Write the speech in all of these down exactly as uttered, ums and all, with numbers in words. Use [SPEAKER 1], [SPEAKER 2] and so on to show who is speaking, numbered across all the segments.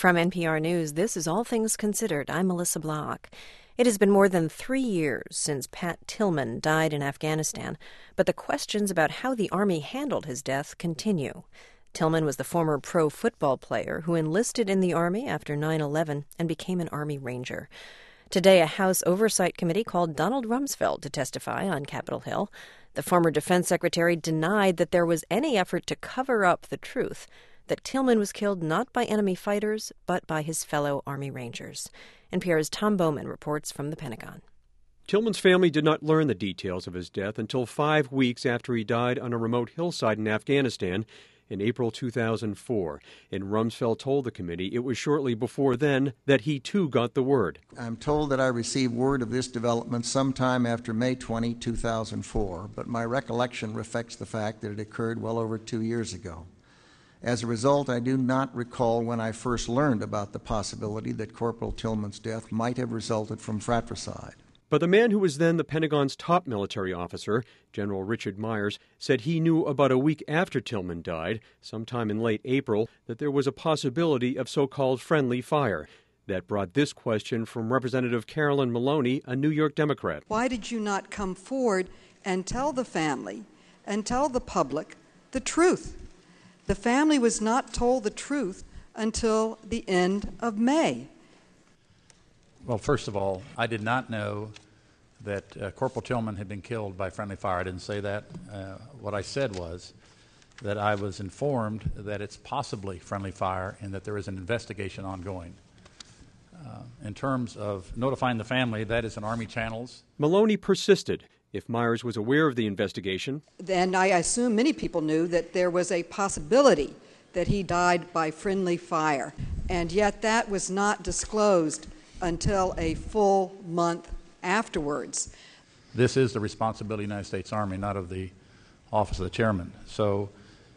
[SPEAKER 1] From N P R News, this is All Things Considered. I'm Melissa Block. It has been more than three years since Pat Tillman died in Afghanistan, but the questions about how the Army handled his death continue. Tillman was the former pro football player who enlisted in the Army after nine eleven and became an Army Ranger. Today, a House Oversight Committee called Donald Rumsfeld to testify on Capitol Hill. The former defense secretary denied that there was any effort to cover up the truth, that Tillman was killed not by enemy fighters, but by his fellow Army Rangers. N P R's Tom Bowman reports from the Pentagon.
[SPEAKER 2] Tillman's family did not learn the details of his death until five weeks after he died on a remote hillside in Afghanistan in April two thousand four. And Rumsfeld told the committee it was shortly before then that he too got the word.
[SPEAKER 3] I'm told that I received word of this development sometime after May twentieth, two thousand four, but my recollection reflects the fact that it occurred well over two years ago. As a result, I do not recall when I first learned about the possibility that Corporal Tillman's death might have resulted from fratricide.
[SPEAKER 2] But the man who was then the Pentagon's top military officer, General Richard Myers, said he knew about a week after Tillman died, sometime in late April, that there was a possibility of so-called friendly fire. That brought this question from Representative Carolyn Maloney, a New York Democrat.
[SPEAKER 4] Why did you not come forward and tell the family and tell the public the truth? The family was not told the truth until the end of May.
[SPEAKER 5] Well, first of all, I did not know that uh, Corporal Tillman had been killed by friendly fire. I didn't say that. Uh, what I said was that I was informed that it's possibly friendly fire and that there is an investigation ongoing. Uh, in terms of notifying the family, that is in Army channels.
[SPEAKER 2] Maloney persisted. If Myers was aware of the investigation,
[SPEAKER 4] then I assume many people knew that there was a possibility that he died by friendly fire, and yet that was not disclosed until a full month afterwards.
[SPEAKER 5] This is the responsibility of the United States Army, not of the Office of the Chairman. So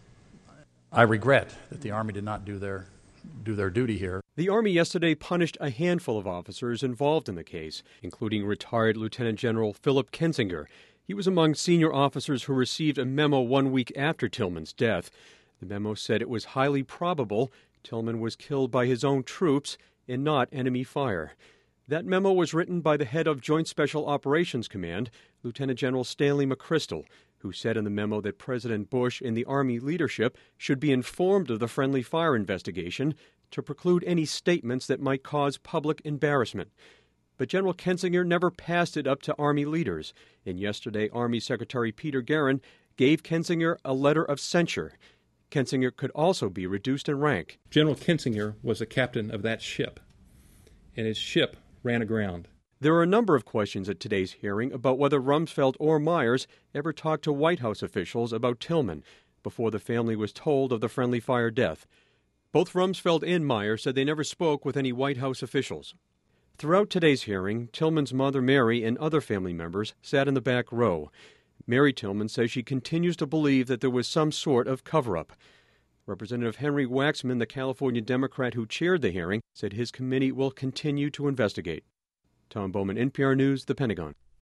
[SPEAKER 5] I regret that the Army did not do their do their duty here.
[SPEAKER 2] The Army yesterday punished a handful of officers involved in the case, including retired Lieutenant General Philip Kensinger. He was among senior officers who received a memo one week after Tillman's death. The memo said it was highly probable Tillman was killed by his own troops and not enemy fire. That memo was written by the head of Joint Special Operations Command, Lieutenant General Stanley McChrystal, who said in the memo that President Bush and the Army leadership should be informed of the friendly fire investigation to preclude any statements that might cause public embarrassment. But General Kensinger never passed it up to Army leaders, and yesterday Army Secretary Peter Guerin gave Kensinger a letter of censure. Kensinger could also be reduced in rank.
[SPEAKER 6] General Kensinger was the captain of that ship, and his ship ran aground.
[SPEAKER 2] There are a number of questions at today's hearing about whether Rumsfeld or Myers ever talked to White House officials about Tillman before the family was told of the friendly fire death. Both Rumsfeld and Myers said they never spoke with any White House officials. Throughout today's hearing, Tillman's mother, Mary, and other family members sat in the back row. Mary Tillman says she continues to believe that there was some sort of cover-up. Representative Henry Waxman, the California Democrat who chaired the hearing, said his committee will continue to investigate. Tom Bowman, N P R News, The Pentagon.